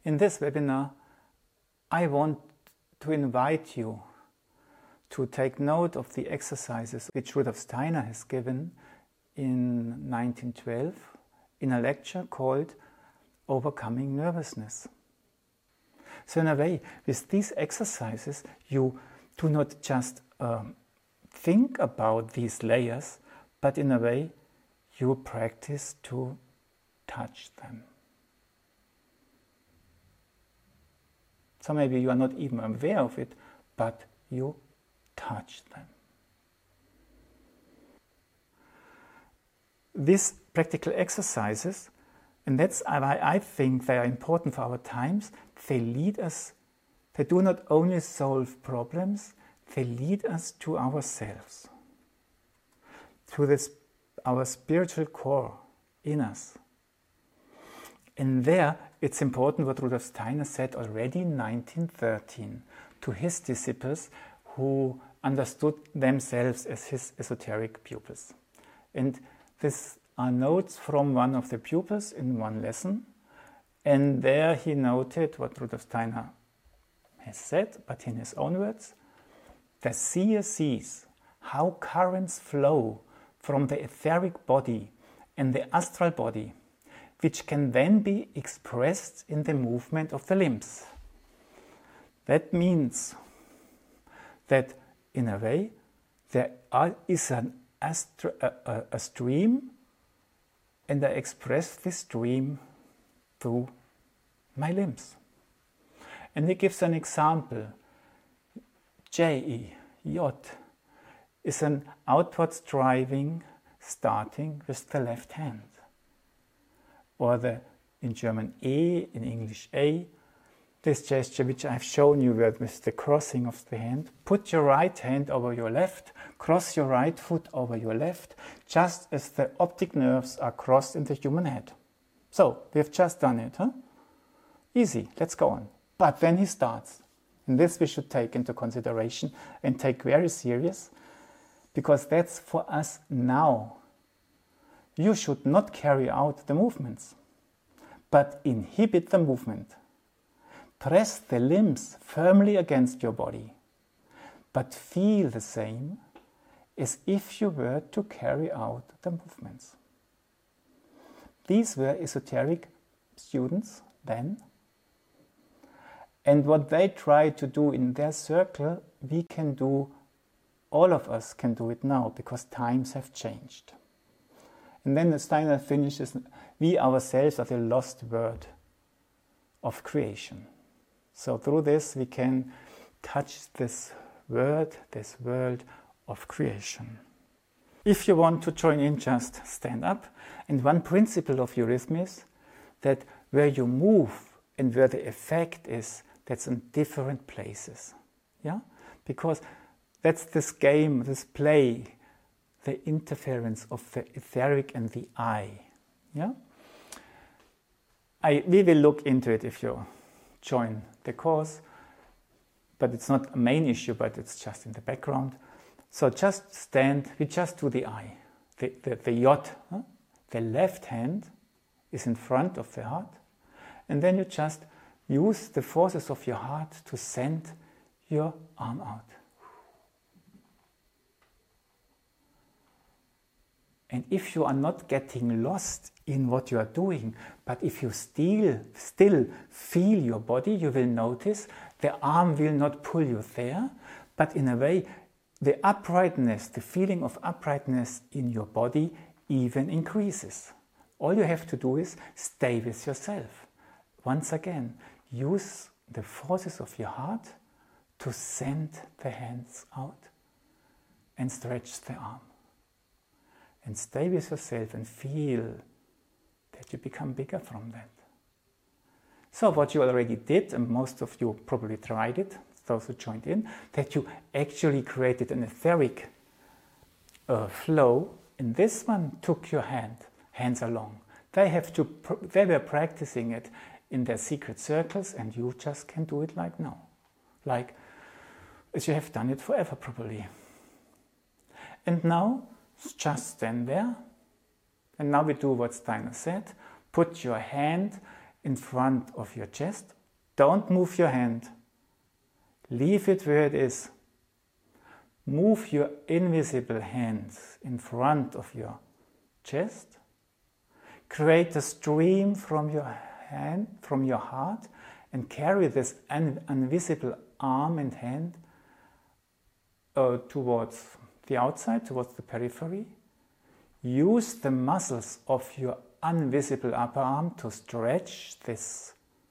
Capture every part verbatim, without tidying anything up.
In this webinar, I want to invite you to take note of the exercises which Rudolf Steiner has given in nineteen twelve in a lecture called Overcoming Nervousness. So in a way, with these exercises, you do not just um, think about these layers, but in a way, you practice to touch them. So maybe you are not even aware of it, but you touch them. These practical exercises, and that's why I think they are important for our times, they lead us, they do not only solve problems, they lead us to ourselves, to this, our spiritual core in us. And there, it's important what Rudolf Steiner said already in nineteen thirteen to his disciples who understood themselves as his esoteric pupils. And these are notes from one of the pupils in one lesson. And there he noted what Rudolf Steiner has said, but in his own words, the seer sees how currents flow from the etheric body and the astral body, which can then be expressed in the movement of the limbs. That means that, in a way, there are, is an astro, a, a, a stream, and I express this stream through my limbs. And he gives an example. J E, yacht, is an outwards driving starting with the left hand. Or the, in German, E, in English, A, this gesture which I've shown you with the crossing of the hand. Put your right hand over your left, cross your right foot over your left, just as the optic nerves are crossed in the human head. So, we have just done it, huh? Easy, let's go on. But then he starts. And this we should take into consideration and take very serious, because that's for us now. You should not carry out the movements, but inhibit the movement. Press the limbs firmly against your body, but feel the same as if you were to carry out the movements. These were esoteric students then, and what they tried to do in their circle, we can do, all of us can do it now, because times have changed. And then Steiner finishes, we ourselves are the lost word of creation. So through this we can touch this word, this world of creation. If you want to join in, just stand up. And one principle of eurythmics, that where you move and where the effect is, that's in different places. Yeah? Because that's this game, this play, the interference of the etheric and the I. Yeah? I, we will look into it if you join the course, but it's not a main issue, but it's just in the background. So just stand, we just do the I, the, the, the yacht. Huh? The left hand is in front of the heart, and then you just use the forces of your heart to send your arm out. And if you are not getting lost in what you are doing, but if you still, still feel your body, you will notice the arm will not pull you there, but in a way, the uprightness, the feeling of uprightness in your body even increases. All you have to do is stay with yourself. Once again, use the forces of your heart to send the hands out and stretch the arm. And stay with yourself and feel that you become bigger from that. So what you already did, and most of you probably tried it, those who joined in, that you actually created an etheric uh, flow, and this one took your hand, hands along. They, have to, they were practicing it in their secret circles, and you just can do it like now. Like, as you have done it forever probably. And now, just stand there, and now we do what Steiner said. Put your hand in front of your chest. Don't move your hand. Leave it where it is. Move your invisible hands in front of your chest. Create a stream from your hand, from your heart, and carry this un invisible arm and hand uh, towards the outside, towards the periphery. Use the muscles of your invisible upper arm to stretch this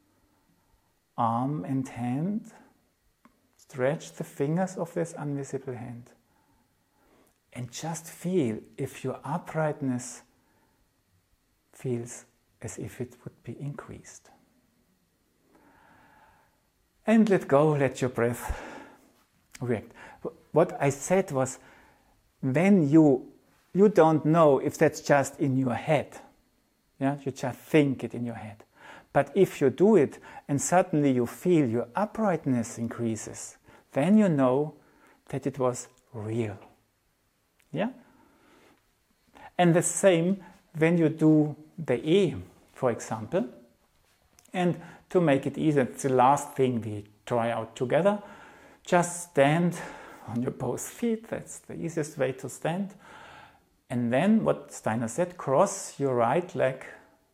arm and hand. Stretch the fingers of this invisible hand. And just feel if your uprightness feels as if it would be increased. And let go, let your breath react. What I said was, when you, you don't know if that's just in your head. Yeah? You just think it in your head. But if you do it and suddenly you feel your uprightness increases, then you know that it was real. Yeah? And the same when you do the E, for example. And to make it easier, it's the last thing we try out together. Just stand on your both feet. That's the easiest way to stand. And then, what Steiner said, cross your right leg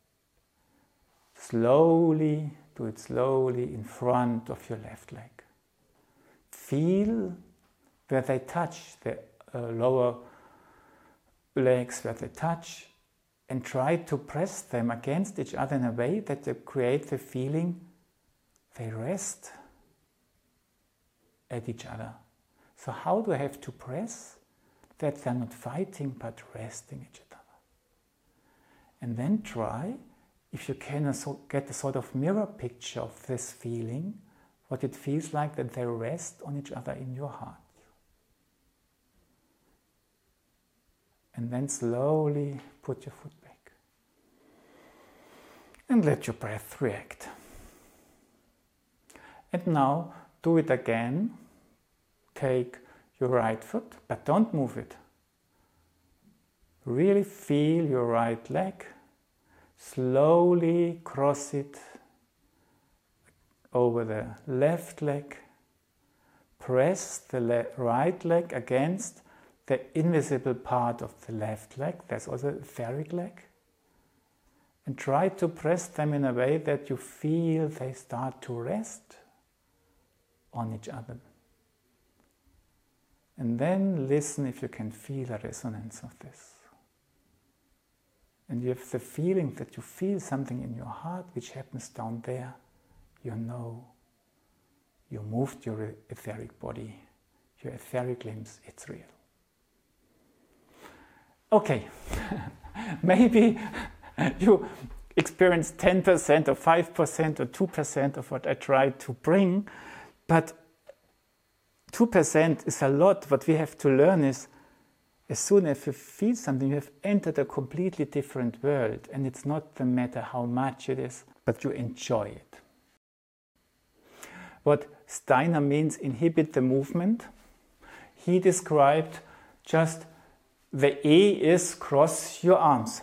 slowly, do it slowly in front of your left leg. Feel where they touch, the uh, lower legs where they touch, and try to press them against each other in a way that they create the feeling they rest at each other. So how do I have to press? That they're not fighting but resting each other. And then try, if you can get a sort of mirror picture of this feeling, what it feels like that they rest on each other in your heart. And then slowly put your foot back. And let your breath react. And now do it again. Take your right foot, but don't move it. Really feel your right leg. Slowly cross it over the left leg. Press the le right leg against the invisible part of the left leg. There's also the etheric leg. And try to press them in a way that you feel they start to rest on each other. And then listen if you can feel a resonance of this. And you have the feeling that you feel something in your heart which happens down there. You know you moved your etheric body, your etheric limbs, it's real. Okay, maybe you experience ten percent or five percent or two percent of what I tried to bring, but two percent is a lot. What we have to learn is, as soon as you feel something, you have entered a completely different world, and it's not the matter how much it is, but you enjoy it. What Steiner means inhibit the movement, he described just the E is cross your arms.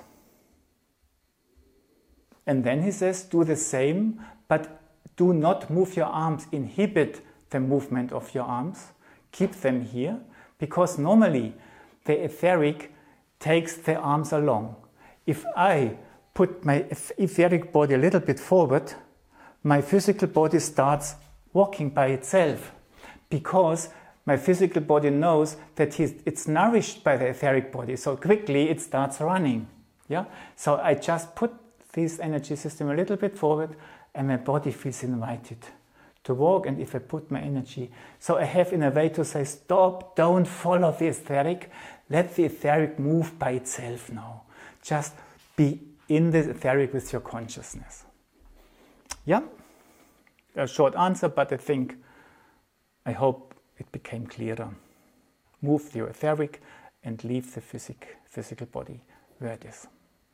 And then he says do the same, but do not move your arms, inhibit the movement of your arms, keep them here, because normally the etheric takes the arms along. If I put my etheric body a little bit forward, my physical body starts walking by itself, because my physical body knows that it's nourished by the etheric body, so quickly it starts running. Yeah? So I just put this energy system a little bit forward, and my body feels invited to walk. And if I put my energy, so I have in a way to say, stop, don't follow the etheric, let the etheric move by itself now. Just be in the etheric with your consciousness. Yeah? A short answer, but I think, I hope it became clearer. Move the etheric and leave the physic, physical body where it is.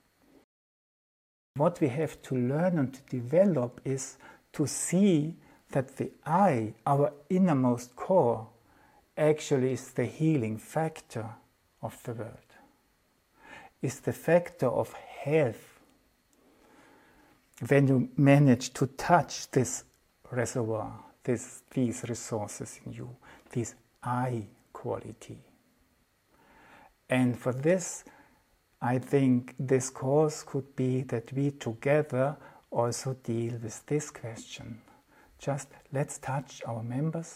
What we have to learn and to develop is to see that the I, our innermost core, actually is the healing factor of the world. Is the factor of health. when you manage to touch this reservoir, this, these resources in you, this I quality. And for this, I think this course could be that we together also deal with this question. Just let's touch our members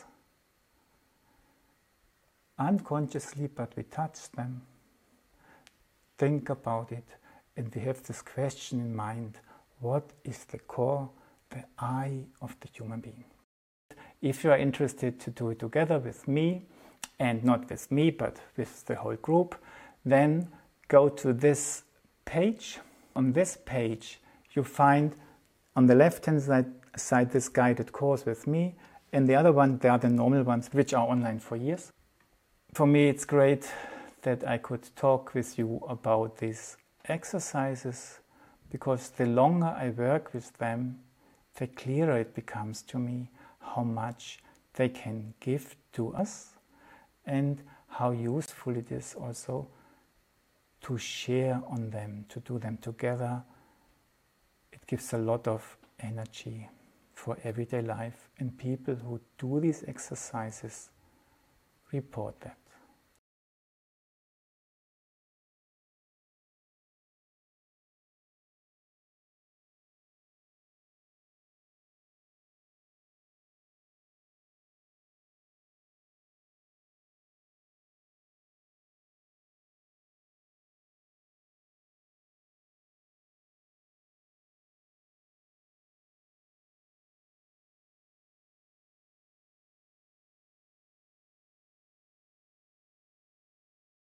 unconsciously, but we touch them, think about it, and we have this question in mind: what is the core, the I of the human being? If you are interested to do it together with me, and not with me, but with the whole group, then go to this page. On this page, you find on the left-hand side, side this guided course with me, and the other one, they are the normal ones, which are online for years. For me, it's great that I could talk with you about these exercises, because the longer I work with them, the clearer it becomes to me how much they can give to us and how useful it is also to share on them, to do them together. It gives a lot of energy for everyday life, and people who do these exercises report that.